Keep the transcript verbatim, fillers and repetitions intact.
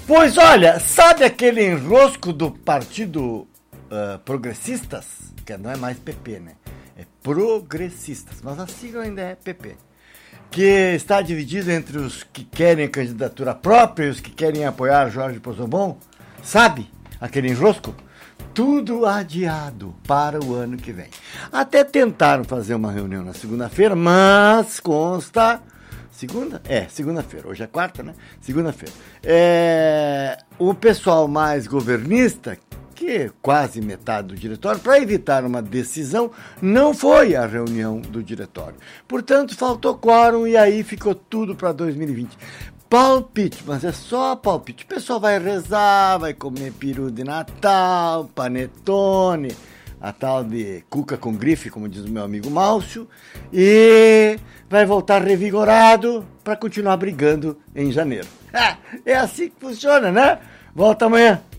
Pois olha, sabe aquele enrosco do Partido uh, Progressistas? Que não é mais P P, né? É Progressistas, mas a sigla ainda é P P. Que está dividido entre os que querem candidatura própria e os que querem apoiar Jorge Pozzobon. Sabe aquele enrosco? Tudo adiado para o ano que vem. Até tentaram fazer uma reunião na segunda-feira, mas consta... Segunda? É, segunda-feira. Hoje é quarta, né? Segunda-feira. É, o pessoal mais governista, que é quase metade do diretório, para evitar uma decisão, não foi à reunião do diretório. Portanto, faltou quórum e aí ficou tudo para dois mil e vinte. Palpite, mas é só palpite. O pessoal vai rezar, vai comer peru de Natal, panetone, a tal de cuca com grife, como diz o meu amigo Márcio, e vai voltar revigorado para continuar brigando em janeiro. É assim que funciona, né? Volta amanhã.